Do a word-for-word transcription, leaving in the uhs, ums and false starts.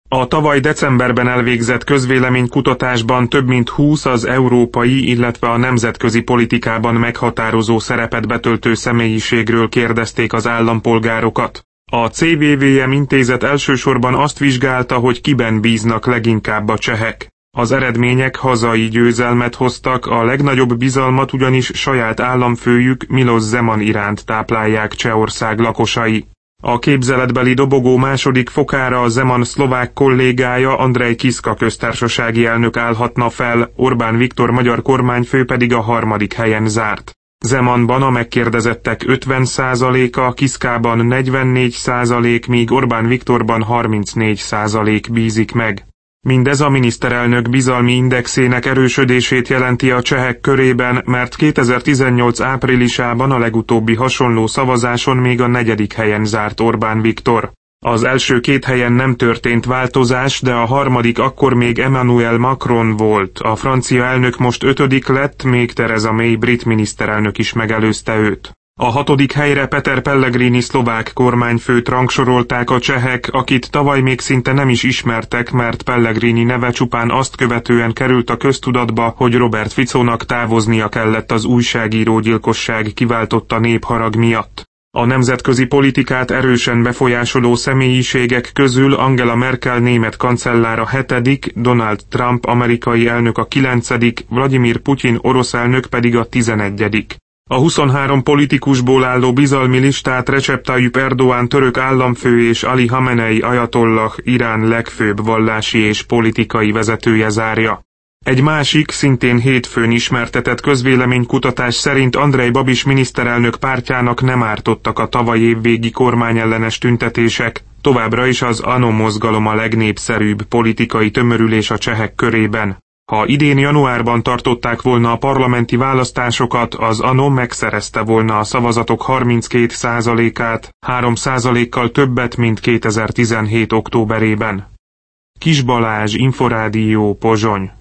A tavaly decemberben elvégzett közvéleménykutatásban több mint húsz az európai, illetve a nemzetközi politikában meghatározó szerepet betöltő személyiségről kérdezték az állampolgárokat. A cé vé vé em intézet elsősorban azt vizsgálta, hogy kiben bíznak leginkább a csehek. Az eredmények hazai győzelmet hoztak, a legnagyobb bizalmat ugyanis saját államfőjük Miloš Zeman iránt táplálják Csehország lakosai. A képzeletbeli dobogó második fokára a Zeman szlovák kollégája Andrej Kiska köztársasági elnök állhatna fel, Orbán Viktor magyar kormányfő pedig a harmadik helyen zárt. Zemanban a megkérdezettek ötven százaléka, Kiskában negyvennégy százalék, míg Orbán Viktorban harmincnégy százalék bízik meg. Mindez a miniszterelnök bizalmi indexének erősödését jelenti a csehek körében, mert kétezer-tizennyolc áprilisában a legutóbbi hasonló szavazáson még a negyedik helyen zárt Orbán Viktor. Az első két helyen nem történt változás, de a harmadik akkor még Emmanuel Macron volt, a francia elnök most ötödik lett, még Theresa May brit miniszterelnök is megelőzte őt. A hatodik helyre Peter Pellegrini szlovák kormányfőt rangsorolták a csehek, akit tavaly még szinte nem is ismertek, mert Pellegrini neve csupán azt követően került a köztudatba, hogy Robert Ficónak távoznia kellett az újságírógyilkosság kiváltotta népharag miatt. A nemzetközi politikát erősen befolyásoló személyiségek közül Angela Merkel német kancellár a hetedik, Donald Trump amerikai elnök a kilencedik, Vladimir Putyin orosz elnök pedig a tizenegyedik. A huszonhárom politikusból álló bizalmi listát Recep Tayyip Erdoğan török államfő és Ali Khamenei ajatollah Irán legfőbb vallási és politikai vezetője zárja. Egy másik, szintén hétfőn ismertetett közvéleménykutatás szerint Andrej Babis miniszterelnök pártjának nem ártottak a tavaly évvégi kormányellenes tüntetések, továbbra is az ANO mozgalom a legnépszerűbb politikai tömörülés a csehek körében. Ha idén januárban tartották volna a parlamenti választásokat, az ANO megszerezte volna a szavazatok harminckét százalékát, három százalékkal többet, mint kétezer-tizenhét októberében. Kis Balázs, Inforádió, Pozsony.